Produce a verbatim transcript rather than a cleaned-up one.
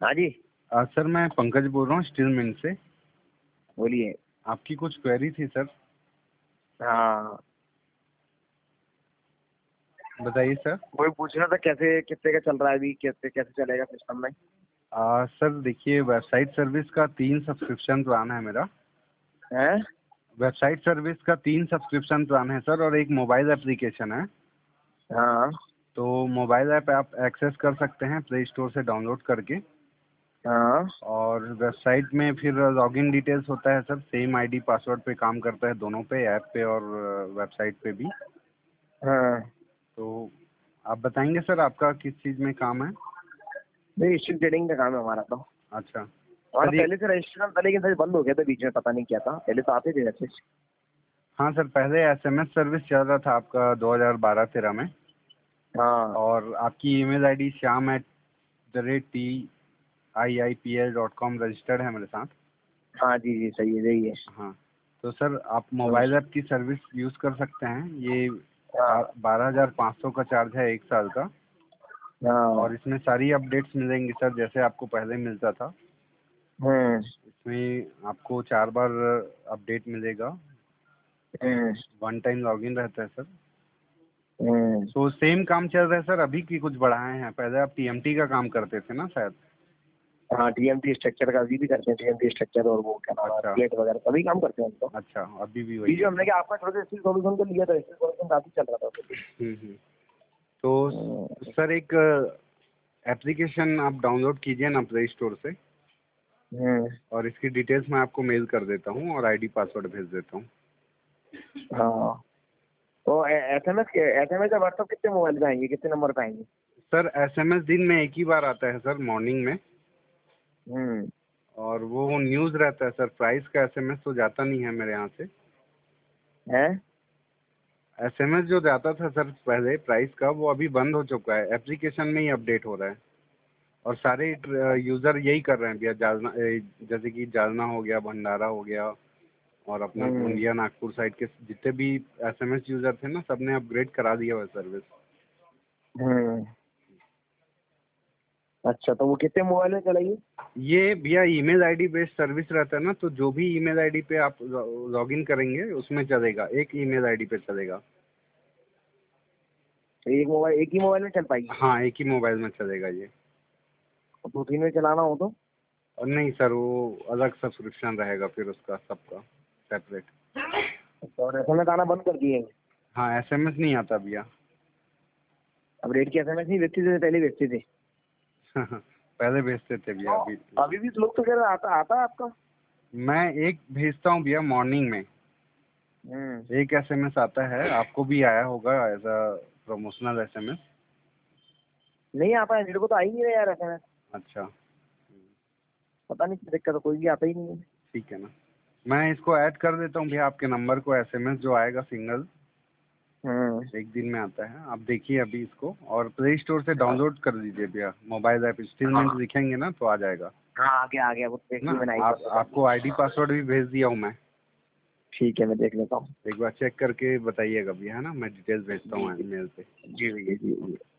हाँ जी। आ, सर मैं पंकज बोल रहा हूँ स्टील मिल से। बोलिए। आपकी कुछ क्वेरी थी सर। हाँ, बताइए सर। वही पूछना था कैसे कितने का चल रहा है अभी, कैसे कैसे चलेगा सिस्टम में। आ, सर देखिए, वेबसाइट सर्विस का तीन सब्सक्रिप्शन प्लान है मेरा। हैं? वेबसाइट सर्विस का तीन सब्सक्रिप्शन प्लान है सर, और एक मोबाइल एप्लीकेशन है। हाँ तो मोबाइल ऐप आप एक्सेस कर सकते हैं प्ले स्टोर से डाउनलोड करके। हाँ। और वेबसाइट में फिर लॉगिन डिटेल्स होता है सर, सेम आईडी पासवर्ड पे काम करता है दोनों पे, ऐप पे और वेबसाइट पे भी। हाँ, तो आप बताएंगे सर आपका किस चीज़ में काम है। नहीं स्ट्रीट ट्रेडिंग का काम है हमारा तो। अच्छा हमारा सर ये। पहले से रजिस्ट्रेशन था लेकिन सर बंद हो गया था बीच में, पता नहीं क्या था, पहले तो आते थे अच्छे से। हाँ सर, पहले एसएमएस सर्विस चल रहा था आपका दो हज़ार बारह तेरह में। हाँ और आपकी email ID Shyam at the rate T I I P L dot com registered है मेरे साथ। हाँ जी जी सही है, यही है। हाँ, तो सर आप मोबाइल ऐप की सर्विस यूज़ कर सकते हैं। ये हाँ बारह हज़ार पाँच सौ का चार्ज है एक साल का। हाँ। और इसमें सारी अपडेट्स मिलेंगी सर, जैसे आपको पहले मिलता था। हम्म इसमें आपको चार बार अपडेट मिलेगा। हम्म वन टाइम लॉगिन रहता है सर। हम्म। तो सेम काम चल रहा है सर, अभी की कुछ बढ़ाए हैं। पहले आप टीएमटी का काम करते थे ना शायद। हाँ टीएमटी स्ट्रक्चर का अभी भी करते हैं, टीएमटी स्ट्रक्चर और वो क्या नाम है अच्छा प्लेट वगैरह सभी काम करते हैं हम तो। अच्छा, अभी भी वही बीच में है हमने सर। क्या आपका थोड़ा सा स्टील सॉल्यूशन को लिया था, स्टील सॉल्यूशन काफी चल रहा था उसको। हम्म हम्म। तो सर एक एप्लीकेशन आप डाउनलोड कीजिए ना प्ले स्टोर से। हम्म। और इसकी डिटेल्स मैं आपको मेल कर देता हूँ और आईडी पासवर्ड भेज देता हूँ। हाँ, तो S M S S M S या व्हाट्सअप कितने मोबाइल पे आएंगे, कितने नंबर पे आएंगे? सर एसएमएस दिन में एक ही बार आता है सर, मॉर्निंग में। हम्म। और वो न्यूज़ रहता है सर, प्राइस का एसएमएस तो जाता नहीं है मेरे यहाँ से। है? एसएमएस जो जाता था सर पहले प्राइस का, वो अभी बंद हो चुका है, एप्लीकेशन में ही अपडेट हो रहा है। और सारे यूज़र यही कर रहे हैं भैया। जालना ए, जैसे कि जालना हो गया, भंडारा हो गया, और अपना हम्म। गोंदिया नागपुर साइड के जितने भी एसएमएस यूज़र थे ना, सबने अपग्रेड करा दिया हुआ सर्विस। हम्म। अच्छा, तो वो कितने मोबाइल में चलेगी? ये भैया ईमेल आईडी बेस्ड सर्विस रहता है ना, तो जो भी ईमेल आईडी पे आप लॉगिन करेंगे उसमें चलेगा, एक ईमेल आईडी पे चलेगा। तो एक मोबाइल एक ही मोबाइल में चल पाएगी? हाँ, एक ही मोबाइल में चलेगा ये। और दो तीन में चलाना हो तो? और नहीं सर, वो अलग सब्सक्रिप्शन रहेगा फिर उसका सबका सेपरेट। और एस एम एस आना बंद कर दिए? हाँ, एसएमएस नहीं आता भैया। अब रेट की एस एम एस नहीं भेजते थे, पहले भेजते थे। पहले भेजते थे भैया, अभी अभी भी लोग तो कह रहे आता आता है आपका। मैं एक भेजता हूँ भैया मॉर्निंग में। हम्म। एक एसएमएस आता है, आपको भी आया होगा एज अ प्रमोशनल एसएमएस। नहीं आता है, मेरे को तो आ ही नहीं रहा यार एस एम एस। अच्छा, पता नहीं क्या दिक्कत है, कोई भी आता ही नहीं है। ठीक है ना। मैं इसको ऐड कर देता हूँ भैया आपके नंबर को। एसएमएस जो आएगा सिंगल हम्म। एक दिन में आता है। आप देखिए अभी इसको, और प्ले स्टोर से डाउनलोड कर दीजिए भैया मोबाइल ऐप। स्टीलमेंट हाँ लिखेंगे ना तो आ जाएगा हाँ, आ गया आ गया, वो देख ना। ली मैंने, आई कर आप देता हूँ। आपको आईडी पासवर्ड भी भेज दिया हूँ मैं। ठीक है, मैं देख लेता हूँ। एक बार चेक करके बताइएगा भैया, है ना। मैं डिटेल्स भेजता जी हूँ जी मेल पे। जी भैया जी।